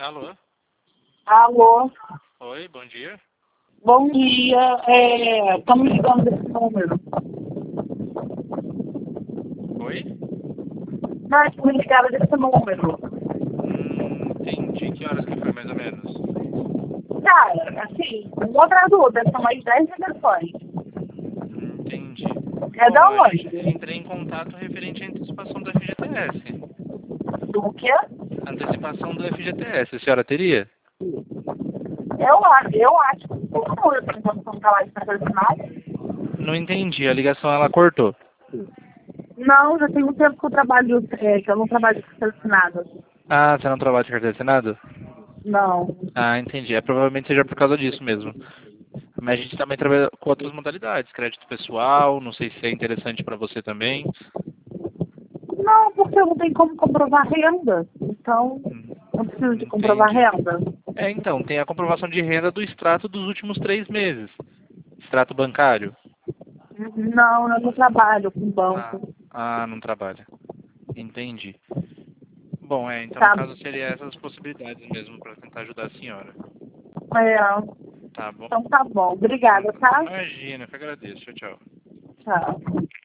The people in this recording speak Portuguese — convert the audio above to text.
Alô? Alô, Oi, bom dia. bom dia. Estamos ligando desse número. Oi? Nós me ligaram desse número. Entendi. Que horas que foi, mais ou menos? Cara, assim, um atrás do outro, são mais 10 ligações. Entendi. É Bom, da a onde? gente entrei em contato referente à antecipação do FGTS. Do quê? Antecipação do FGTS, a senhora teria? Eu acho que não, eu pretendo não trabalho patrocinado. Não entendi, a ligação ela cortou. Não, já tem um tempo que eu trabalho, que eu não trabalho patrocinado. Ah, você não trabalha de carteira assinada? Não. Ah, entendi. Provavelmente seja por causa disso mesmo. Mas a gente também trabalha com outras modalidades, crédito pessoal, não sei se é interessante para você também. Não, porque eu não tenho como comprovar renda. Então, não preciso de comprovar Entendi. renda. Então, tem a comprovação de renda do extrato dos últimos 3 meses. Extrato bancário. Não, eu não trabalho com Ah, banco. não trabalha. Entendi. Bom, então no Tá, caso seria essas possibilidades mesmo para tentar ajudar a senhora. é, Tá bom? então tá bom. Obrigada, tá? Imagina, eu que agradeço. Tchau, tchau. Tchau.